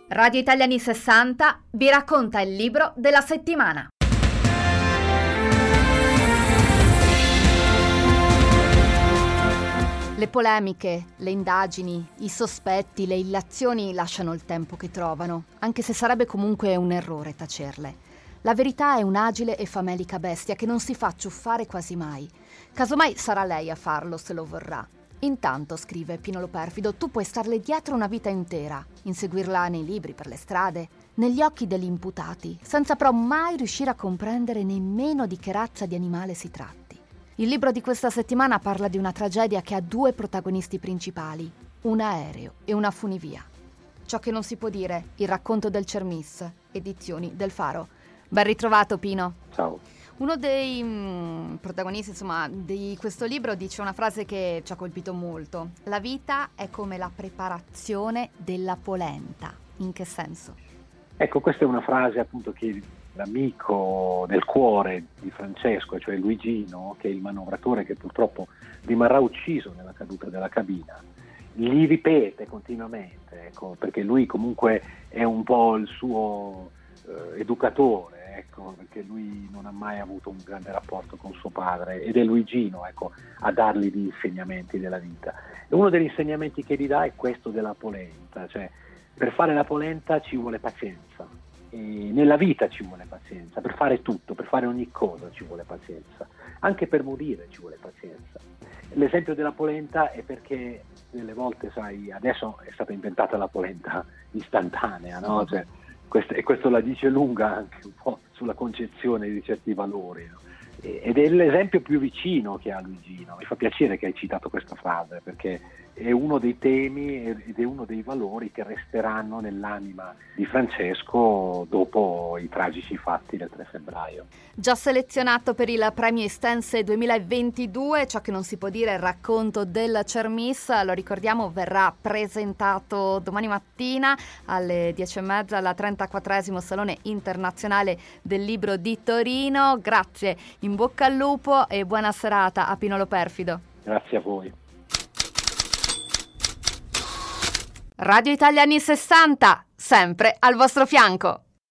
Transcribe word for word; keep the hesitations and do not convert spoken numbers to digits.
Radio Italiani sessanta vi racconta il libro della settimana. Le polemiche, le indagini, i sospetti, le illazioni lasciano il tempo che trovano, anche se sarebbe comunque un errore tacerle. La verità è un'agile e famelica bestia che non si fa ciuffare quasi mai. Casomai sarà lei a farlo se lo vorrà. Intanto, scrive Pino Lo Perfido, tu puoi starle dietro una vita intera, inseguirla nei libri, per le strade, negli occhi degli imputati, senza però mai riuscire a comprendere nemmeno di che razza di animale si tratti. Il libro di questa settimana parla di una tragedia che ha due protagonisti principali, un aereo e una funivia. Ciò che non si può dire, il racconto del Cermis, edizioni del Faro. Ben ritrovato, Pino. Ciao. Uno dei mm, protagonisti, insomma, di questo libro dice una frase che ci ha colpito molto. La vita è come la preparazione della polenta. In che senso? Ecco, questa è una frase appunto che l'amico del cuore di Francesco, cioè Luigino, che è il manovratore che purtroppo rimarrà ucciso nella caduta della cabina, gli ripete continuamente, ecco, perché lui comunque è un po' il suo eh, educatore. Ecco, perché lui non ha mai avuto un grande rapporto con suo padre ed è Luigino, ecco, a dargli gli insegnamenti della vita. E uno degli insegnamenti che gli dà è questo della polenta, cioè per fare la polenta ci vuole pazienza, e nella vita ci vuole pazienza, per fare tutto, per fare ogni cosa ci vuole pazienza, anche per morire ci vuole pazienza. L'esempio della polenta è perché delle volte, sai, adesso è stata inventata la polenta istantanea, no? Cioè, Questo, e questo la dice lunga anche un po' sulla concezione di certi valori, no? E, ed è l'esempio più vicino che ha Luigino. Mi fa piacere che hai citato questa frase, perché è uno dei temi ed è uno dei valori che resteranno nell'anima di Francesco dopo i tragici fatti del tre febbraio. Già selezionato per il premio Estense duemilaventidue, ciò che non si può dire, il racconto del Cermis, lo ricordiamo, verrà presentato domani mattina alle dieci e mezza alla trentaquattresimo Salone Internazionale del Libro di Torino. Grazie, in bocca al lupo e buona serata a Pino Lo Perfido. Grazie a voi. Radio Italiani sessanta, sempre al vostro fianco.